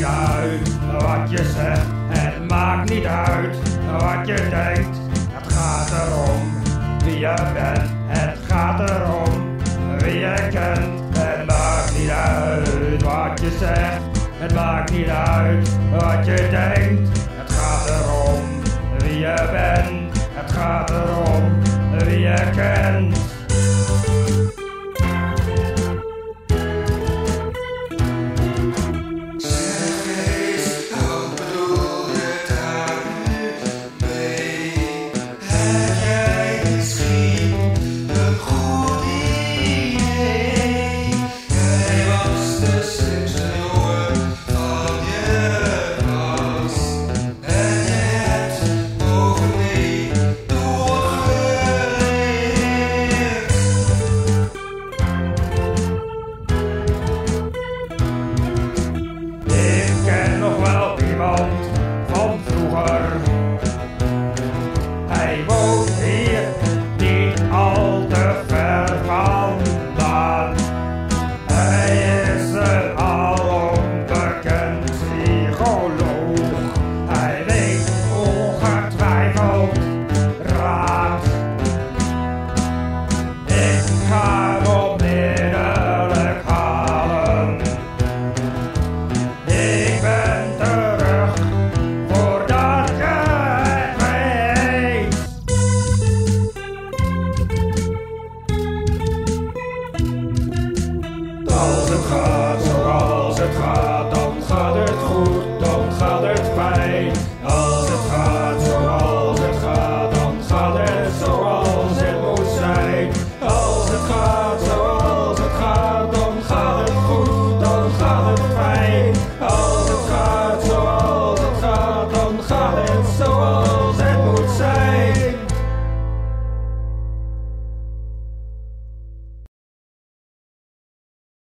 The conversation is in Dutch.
niet uit wat je zegt, het maakt niet uit wat je denkt. Het gaat erom wie je bent, het gaat erom wie je kent. Het maakt niet uit wat je zegt, het maakt niet uit wat je denkt. Het gaat erom wie je bent, het gaat erom wie je kent. Van vroeger. Hij woont hier niet al te ver vandaan. Hij is een alombekend psycholoog. Hij weet ongetwijfeld raad. Ik ga hem onmiddellijk halen. Ik ben terug voordat je het weet. Als het gaat